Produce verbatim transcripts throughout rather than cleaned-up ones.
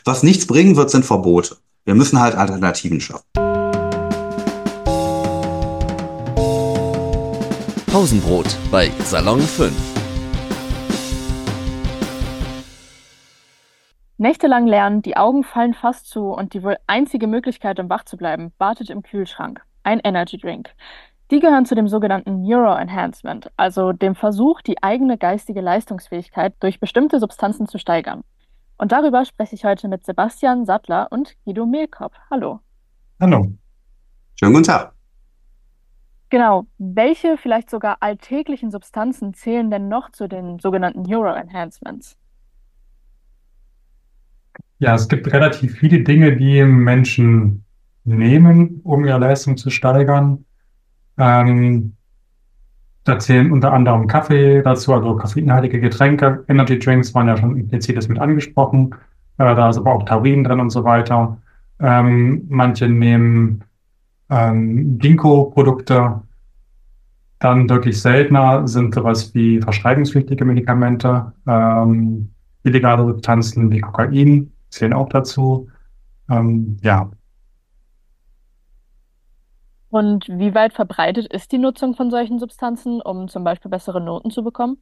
Was nichts bringen wird, sind Verbote. Wir müssen halt Alternativen schaffen. Pausenbrot bei Salon fünf. Nächtelang lernen, die Augen fallen fast zu und die wohl einzige Möglichkeit, um wach zu bleiben, wartet im Kühlschrank. Ein Energy Drink. Die gehören zu dem sogenannten Neuroenhancement, also dem Versuch, die eigene geistige Leistungsfähigkeit durch bestimmte Substanzen zu steigern. Und darüber spreche ich heute mit Sebastian Sattler und Guido Mehlkopp. Hallo. Hallo. Schönen guten Tag. Genau. Welche vielleicht sogar alltäglichen Substanzen zählen denn noch zu den sogenannten Neuroenhancements? Ja, es gibt relativ viele Dinge, die Menschen nehmen, um ihre Leistung zu steigern. Ähm, da zählen unter anderem Kaffee dazu, also koffeinhaltige Getränke. Energy Drinks waren ja schon implizit mit angesprochen. Äh, da ist aber auch Taurin drin und so weiter. Ähm, manche nehmen ähm, Ginkgo-Produkte. Dann wirklich seltener sind sowas wie verschreibungspflichtige Medikamente, ähm, illegale Substanzen wie Kokain zählen auch dazu. Ähm, ja, Und wie weit verbreitet ist die Nutzung von solchen Substanzen, um zum Beispiel bessere Noten zu bekommen?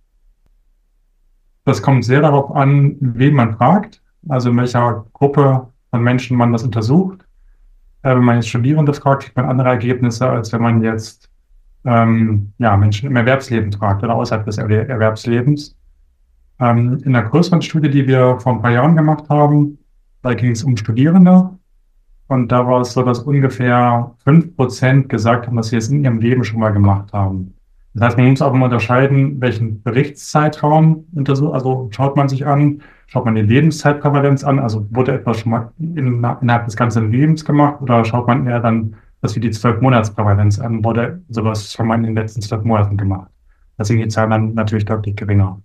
das kommt sehr darauf an, wen man fragt, also in welcher Gruppe von Menschen man das untersucht. Äh, wenn man jetzt Studierende fragt, kriegt man andere Ergebnisse, als wenn man jetzt ähm, ja, Menschen im Erwerbsleben fragt oder außerhalb des Er- Erwerbslebens. Ähm, in einer größeren Studie, die wir vor ein paar Jahren gemacht haben, da ging es um Studierende. Und da war es so, dass ungefähr fünf Prozent gesagt haben, dass sie es in ihrem Leben schon mal gemacht haben. Das heißt, man muss auch immer unterscheiden, welchen Berichtszeitraum untersucht, also schaut man sich an, schaut man die Lebenszeitprävalenz an, also wurde etwas schon mal in, innerhalb des ganzen Lebens gemacht, oder schaut man eher dann das wie die zwölf-Monats-Prävalenz an, wurde sowas schon mal in den letzten zwölf Monaten gemacht. Da sind die Zahlen dann natürlich deutlich geringer.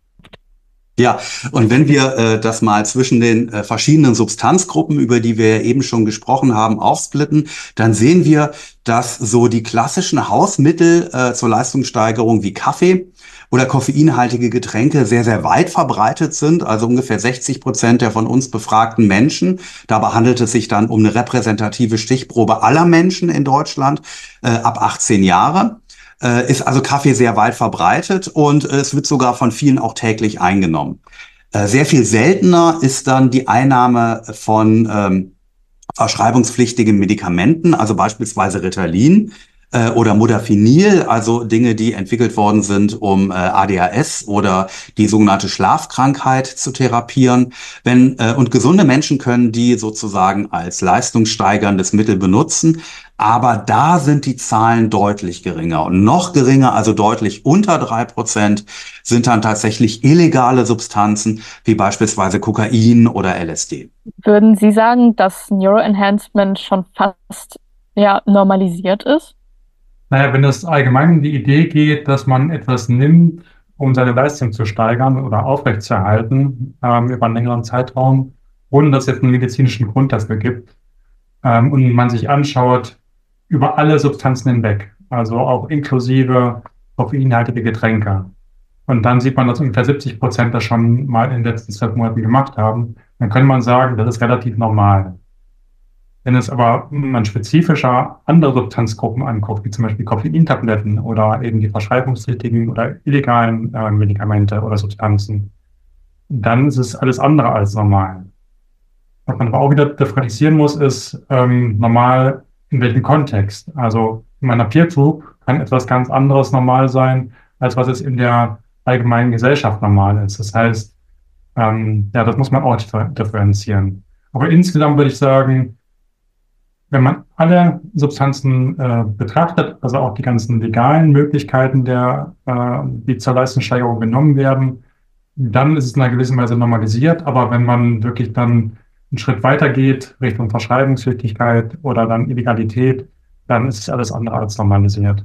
Ja, und wenn wir äh, das mal zwischen den äh, verschiedenen Substanzgruppen, über die wir ja eben schon gesprochen haben, aufsplitten, dann sehen wir, dass so die klassischen Hausmittel äh, zur Leistungssteigerung wie Kaffee oder koffeinhaltige Getränke sehr, sehr weit verbreitet sind. Also ungefähr sechzig Prozent der von uns befragten Menschen. Dabei handelt es sich dann um eine repräsentative Stichprobe aller Menschen in Deutschland äh, ab achtzehn Jahre. Äh, ist also Kaffee sehr weit verbreitet und äh, es wird sogar von vielen auch täglich eingenommen. Äh, sehr viel seltener ist dann die Einnahme von ähm, verschreibungspflichtigen Medikamenten, also beispielsweise Ritalin äh, oder Modafinil, also Dinge, die entwickelt worden sind, um äh, A D H S oder die sogenannte Schlafkrankheit zu therapieren. Wenn, äh, und gesunde Menschen können die sozusagen als leistungssteigerndes Mittel benutzen. Aber da sind die Zahlen deutlich geringer. Und noch geringer, also deutlich unter drei Prozent, sind dann tatsächlich illegale Substanzen, wie beispielsweise Kokain oder L S D. Würden Sie sagen, dass Neuroenhancement schon fast ja, normalisiert ist? Naja, wenn es allgemein um die Idee geht, dass man etwas nimmt, um seine Leistung zu steigern oder aufrechtzuerhalten, ähm, über einen längeren Zeitraum, ohne dass es jetzt einen medizinischen Grund dafür gibt, ähm, und man sich anschaut, über alle Substanzen hinweg, also auch inklusive koffeinhaltige Getränke. Und dann sieht man, dass ungefähr siebzig Prozent das schon mal in den letzten zwölf Monaten gemacht haben. Dann kann man sagen, das ist relativ normal. Wenn es aber man spezifischer andere Substanzgruppen anguckt, wie zum Beispiel Koffeintabletten oder eben die verschreibungspflichtigen oder illegalen äh, Medikamente oder Substanzen, dann ist es alles andere als normal. Was man aber auch wieder differenzieren muss, ist ähm, normal in welchem Kontext. Also in meiner Peer Group kann etwas ganz anderes normal sein, als was es in der allgemeinen Gesellschaft normal ist. Das heißt, ähm, ja, das muss man auch differ- differenzieren. Aber insgesamt würde ich sagen, wenn man alle Substanzen äh, betrachtet, also auch die ganzen legalen Möglichkeiten, der, äh, die zur Leistungssteigerung genommen werden, dann ist es in einer gewissen Weise normalisiert. Aber wenn man wirklich dann einen Schritt weiter geht, Richtung Verschreibungspflichtigkeit oder dann Illegalität, dann ist es alles andere als normalisiert.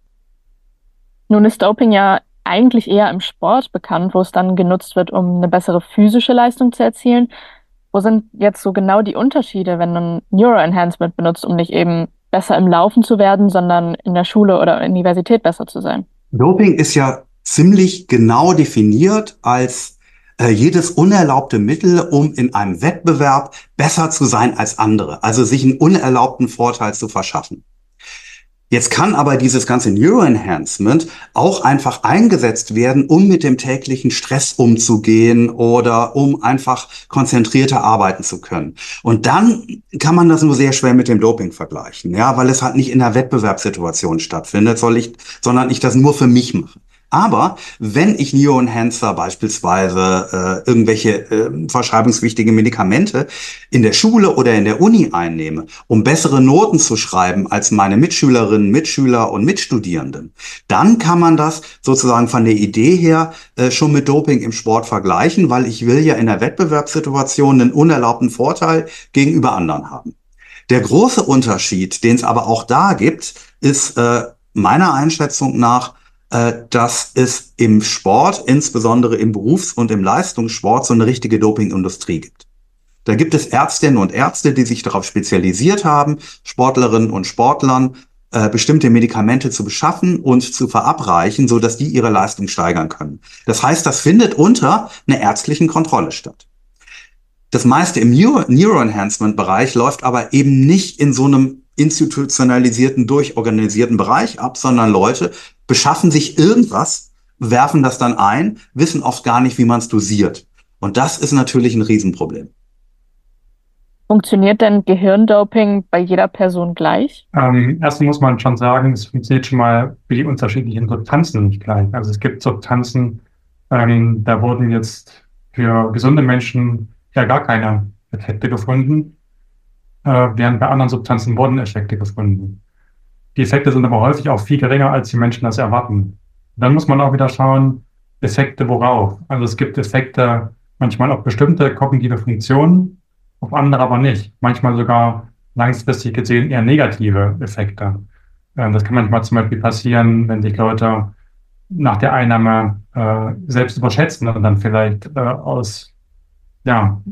Nun ist Doping ja eigentlich eher im Sport bekannt, wo es dann genutzt wird, um eine bessere physische Leistung zu erzielen. Wo sind jetzt so genau die Unterschiede, wenn man Neuroenhancement benutzt, um nicht eben besser im Laufen zu werden, sondern in der Schule oder Universität besser zu sein? Doping ist ja ziemlich genau definiert als äh, jedes unerlaubte Mittel, um in einem Wettbewerb besser zu sein als andere, also sich einen unerlaubten Vorteil zu verschaffen. Jetzt kann aber dieses ganze Neuroenhancement auch einfach eingesetzt werden, um mit dem täglichen Stress umzugehen oder um einfach konzentrierter arbeiten zu können. Und dann kann man das nur sehr schwer mit dem Doping vergleichen, ja, weil es halt nicht in einer Wettbewerbssituation stattfindet, soll ich, sondern ich das nur für mich mache. Aber wenn ich Neuroenhancer beispielsweise äh, irgendwelche äh, verschreibungswichtige Medikamente in der Schule oder in der Uni einnehme, um bessere Noten zu schreiben als meine Mitschülerinnen, Mitschüler und Mitstudierenden, dann kann man das sozusagen von der Idee her äh, schon mit Doping im Sport vergleichen, weil ich will ja in der Wettbewerbssituation einen unerlaubten Vorteil gegenüber anderen haben. Der große Unterschied, den es aber auch da gibt, ist äh, meiner Einschätzung nach, dass es im Sport, insbesondere im Berufs- und im Leistungssport, so eine richtige Dopingindustrie gibt. Da gibt es Ärztinnen und Ärzte, die sich darauf spezialisiert haben, Sportlerinnen und Sportlern äh, bestimmte Medikamente zu beschaffen und zu verabreichen, so dass die ihre Leistung steigern können. Das heißt, das findet unter einer ärztlichen Kontrolle statt. Das meiste im Neuro- Neuroenhancement-Bereich läuft aber eben nicht in so einem institutionalisierten, durchorganisierten Bereich ab, sondern Leute beschaffen sich irgendwas, werfen das dann ein, wissen oft gar nicht, wie man es dosiert. Und das ist natürlich ein Riesenproblem. Funktioniert denn Gehirndoping bei jeder Person gleich? Ähm, erstens muss man schon sagen, es funktioniert schon mal für die unterschiedlichen Substanzen nicht gleich. Also es gibt Substanzen, ähm, da wurden jetzt für gesunde Menschen ja gar keine Effekte gefunden, äh, während bei anderen Substanzen wurden Effekte gefunden. Die Effekte sind aber häufig auch viel geringer, als die Menschen das erwarten. Dann muss man auch wieder schauen, Effekte worauf. Also es gibt Effekte manchmal auf bestimmte kognitive Funktionen, auf andere aber nicht. Manchmal sogar langfristig gesehen eher negative Effekte. Ähm, das kann manchmal zum Beispiel passieren, wenn sich Leute nach der Einnahme äh, selbst überschätzen und dann vielleicht äh, aus, ja,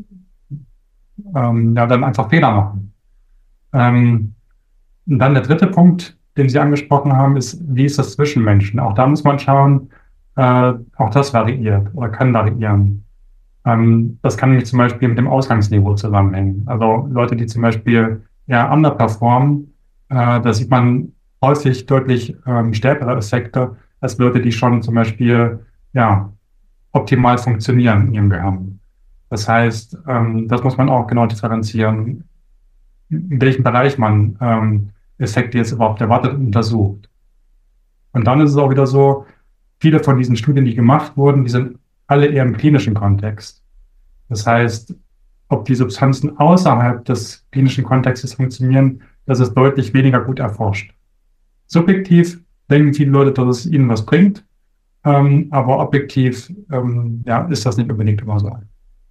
ähm, ja, dann einfach Fehler machen. Ähm, und dann der dritte Punkt, den Sie angesprochen haben, ist, wie ist das zwischen Menschen? Auch da muss man schauen, äh, auch das variiert oder kann variieren. Ähm, das kann nämlich zum Beispiel mit dem Ausgangsniveau zusammenhängen. Also Leute, die zum Beispiel eher underperformen, äh, da sieht man häufig deutlich ähm, stärkere Effekte als Leute, die schon zum Beispiel ja, optimal funktionieren in ihrem Gehirn. Das heißt, ähm, das muss man auch genau differenzieren, in welchem Bereich man ähm, Effekte jetzt überhaupt erwartet und untersucht. Und dann ist es auch wieder so, viele von diesen Studien, die gemacht wurden, die sind alle eher im klinischen Kontext. Das heißt, ob die Substanzen außerhalb des klinischen Kontextes funktionieren, das ist deutlich weniger gut erforscht. Subjektiv denken viele Leute, dass es ihnen was bringt, ähm, aber objektiv ähm, ja, ist das nicht unbedingt immer so.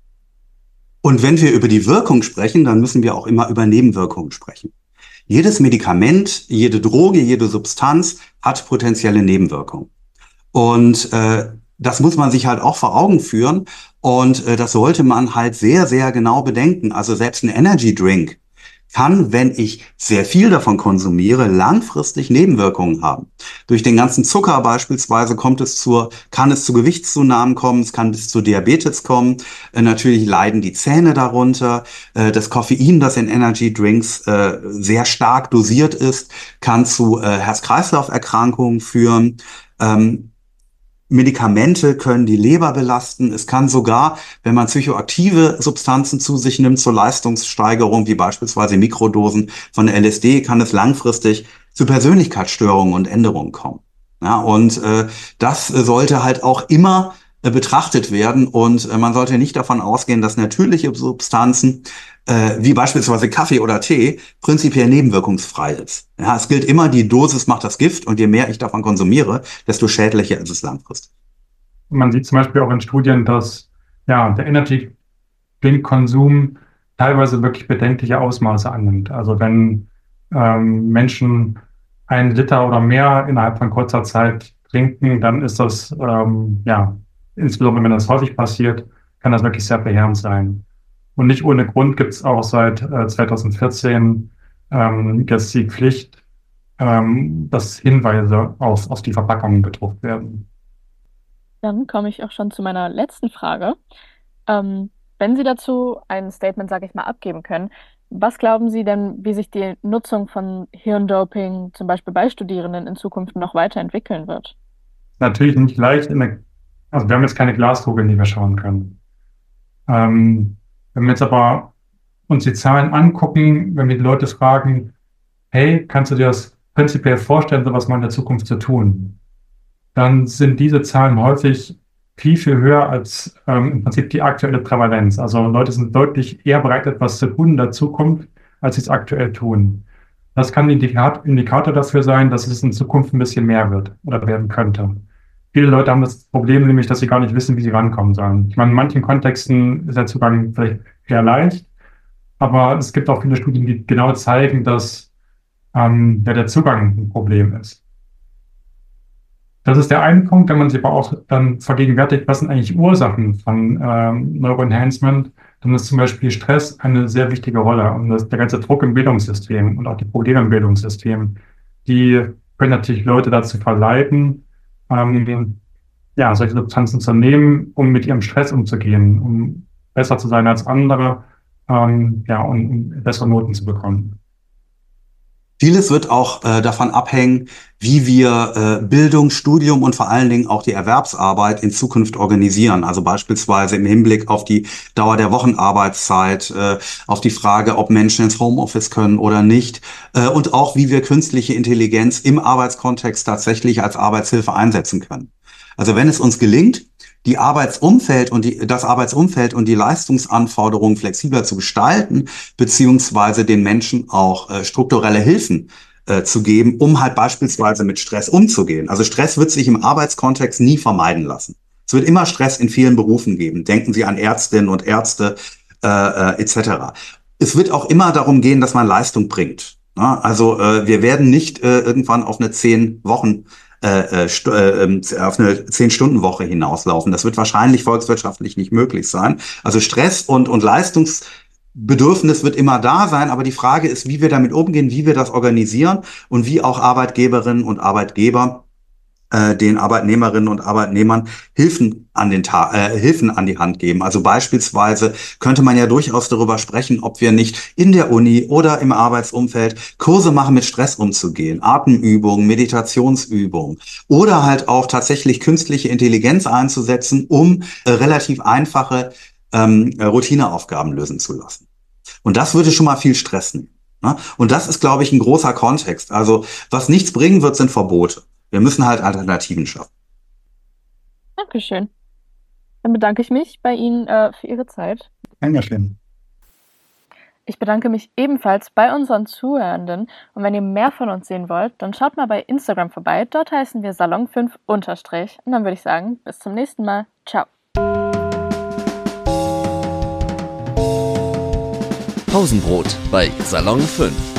Und wenn wir über die Wirkung sprechen, dann müssen wir auch immer über Nebenwirkungen sprechen. Jedes Medikament, jede Droge, jede Substanz hat potenzielle Nebenwirkungen. Und äh, das muss man sich halt auch vor Augen führen. Und äh, das sollte man halt sehr, sehr genau bedenken. Also selbst ein Energy Drink kann, wenn ich sehr viel davon konsumiere, langfristig Nebenwirkungen haben. Durch den ganzen Zucker beispielsweise kommt es zur, kann es zu Gewichtszunahmen kommen, es kann bis zu Diabetes kommen. Äh, natürlich leiden die Zähne darunter. Äh, das Koffein, das in Energy Drinks äh, sehr stark dosiert ist, kann zu äh, Herz-Kreislauf-Erkrankungen führen. Ähm, Medikamente können die Leber belasten. Es kann sogar, wenn man psychoaktive Substanzen zu sich nimmt, zur Leistungssteigerung, wie beispielsweise Mikrodosen von L S D, kann es langfristig zu Persönlichkeitsstörungen und Änderungen kommen. Ja, und äh, das sollte halt auch immer äh, betrachtet werden. Und äh, man sollte nicht davon ausgehen, dass natürliche Substanzen, äh, wie beispielsweise Kaffee oder Tee, prinzipiell nebenwirkungsfrei ist. Ja, es gilt immer, die Dosis macht das Gift, und je mehr ich davon konsumiere, desto schädlicher ist es langfristig. Man sieht zum Beispiel auch in Studien, dass ja, der Energy Drink-Konsum teilweise wirklich bedenkliche Ausmaße annimmt. Also wenn ähm, Menschen einen Liter oder mehr innerhalb von kurzer Zeit trinken, dann ist das, ähm, ja, insbesondere wenn das häufig passiert, kann das wirklich sehr verheerend sein. Und nicht ohne Grund gibt es auch seit äh, zweitausendvierzehn ähm, jetzt die Pflicht, ähm, dass Hinweise auf, auf die Verpackungen gedruckt werden. Dann komme ich auch schon zu meiner letzten Frage. Ähm, wenn Sie dazu ein Statement, sage ich mal, abgeben können, was glauben Sie denn, wie sich die Nutzung von Hirndoping zum Beispiel bei Studierenden in Zukunft noch weiterentwickeln wird? Natürlich nicht leicht in der, also wir haben jetzt keine Glaskugel, in die wir schauen können. Ähm, wenn wir jetzt aber uns die Zahlen angucken, wenn wir die Leute fragen, hey, kannst du dir das prinzipiell vorstellen, sowas mal in der Zukunft zu tun? Dann sind diese Zahlen häufig viel, viel höher als ähm, im Prinzip die aktuelle Prävalenz. Also Leute sind deutlich eher bereit, etwas zu tun in der Zukunft, als sie es aktuell tun. Das kann ein Indikat- Indikator dafür sein, dass es in Zukunft ein bisschen mehr wird oder werden könnte. Viele Leute haben das Problem nämlich, dass sie gar nicht wissen, wie sie rankommen sollen. Ich meine, in manchen Kontexten ist der Zugang vielleicht eher leicht, aber es gibt auch viele Studien, die genau zeigen, dass ähm, ja, der Zugang ein Problem ist. Das ist der eine Punkt, wenn man sich aber auch dann vergegenwärtigt, was sind eigentlich Ursachen von ähm, Neuroenhancement, dann ist zum Beispiel Stress eine sehr wichtige Rolle. Und das, der ganze Druck im Bildungssystem und auch die Probleme im Bildungssystem, die können natürlich Leute dazu verleiten, ähm, ja, solche Substanzen zu nehmen, um mit ihrem Stress umzugehen, um besser zu sein als andere, ähm, ja, und um bessere Noten zu bekommen. Vieles wird auch äh, davon abhängen, wie wir äh, Bildung, Studium und vor allen Dingen auch die Erwerbsarbeit in Zukunft organisieren. Also beispielsweise im Hinblick auf die Dauer der Wochenarbeitszeit, äh, auf die Frage, ob Menschen ins Homeoffice können oder nicht, äh, und auch wie wir künstliche Intelligenz im Arbeitskontext tatsächlich als Arbeitshilfe einsetzen können. Also wenn es uns gelingt, die Arbeitsumfeld und die, das Arbeitsumfeld und die Leistungsanforderungen flexibler zu gestalten, beziehungsweise den Menschen auch äh, strukturelle Hilfen äh, zu geben, um halt beispielsweise mit Stress umzugehen. Also Stress wird sich im Arbeitskontext nie vermeiden lassen. Es wird immer Stress in vielen Berufen geben. Denken Sie an Ärztinnen und Ärzte äh, äh, et cetera. Es wird auch immer darum gehen, dass man Leistung bringt. Ja, also äh, wir werden nicht äh, irgendwann auf eine zehn Wochen äh, äh, auf eine zehn-Stunden-Woche hinauslaufen. Das wird wahrscheinlich volkswirtschaftlich nicht möglich sein. Also Stress und, und Leistungsbedürfnis wird immer da sein, aber die Frage ist, wie wir damit umgehen, wie wir das organisieren und wie auch Arbeitgeberinnen und Arbeitgeber äh, den Arbeitnehmerinnen und Arbeitnehmern Hilfen an den Ta äh, Hilfen an die Hand geben. Also beispielsweise könnte man ja durchaus darüber sprechen, ob wir nicht in der Uni oder im Arbeitsumfeld Kurse machen, mit Stress umzugehen, Atemübungen, Meditationsübungen oder halt auch tatsächlich künstliche Intelligenz einzusetzen, um äh, relativ einfache ähm, Routineaufgaben lösen zu lassen. Und das würde schon mal viel Stress nehmen. Ne? Und das ist, glaube ich, ein großer Kontext. Also was nichts bringen wird, sind Verbote. Wir müssen halt Alternativen schaffen. Dankeschön. Dann bedanke ich mich bei Ihnen äh, für Ihre Zeit. Dankeschön. Ich bedanke mich ebenfalls bei unseren Zuhörenden. Und wenn ihr mehr von uns sehen wollt, dann schaut mal bei Instagram vorbei. Dort heißen wir Salon fünf unterstrich. Und dann würde ich sagen, bis zum nächsten Mal. Ciao. Pausenbrot bei Salon fünf.